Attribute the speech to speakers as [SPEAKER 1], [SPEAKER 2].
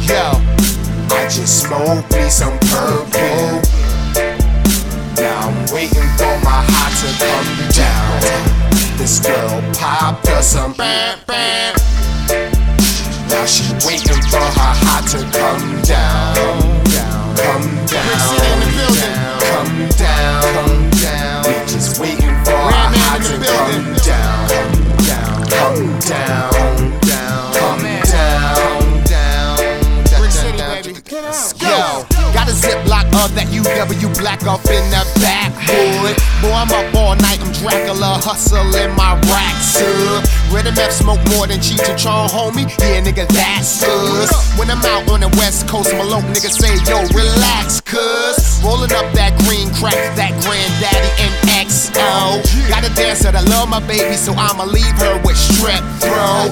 [SPEAKER 1] Yo, I just smoked me some purple. Now I'm waiting for my high to come down. This girl popped her some bam bam. Now she waiting for her high to come down. Come down, come down, come down. We just waiting for her high to come down. Come down, come down, come down. Yo, got a Ziploc of that UW black up in the backwood. Boy, I'm up all night, I'm Dracula, hustling my racks up. Rhythm F smoke more than Cheech and Chong, homie. Yeah, nigga, that's us. When I'm out on the West Coast, my local nigga say, yo, relax, cuz. Rolling up that green crack, that granddaddy and XO. Got a dancer that love my baby, so I'ma leave her with strep throat.